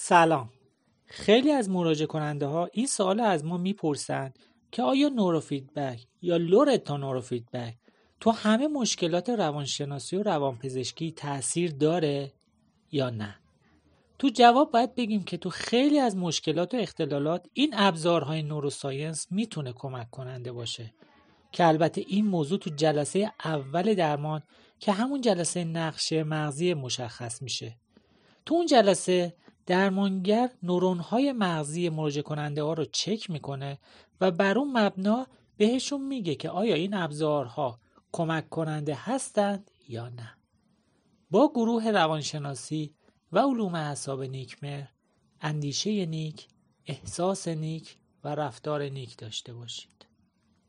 سلام. خیلی از مراجعه کننده ها این سوال از ما میپرسن که آیا نوروفیدبک یا لورتا نوروفیدبک تو همه مشکلات روانشناسی و روانپزشکی تأثیر داره یا نه؟ تو جواب باید بگیم که تو خیلی از مشکلات و اختلالات این ابزارهای نوروساینس میتونه کمک کننده باشه که البته این موضوع تو جلسه اول درمان که همون جلسه نقشه مغزی مشخص میشه. تو اون جلسه درمانگر نورون‌های مغزی مراجعه کننده ها رو چک میکنه و بر اون مبنا بهشون میگه که آیا این ابزارها کمک کننده هستند یا نه. با گروه روانشناسی و علوم اعصاب نیکمر اندیشه نیک، احساس نیک و رفتار نیک داشته باشید.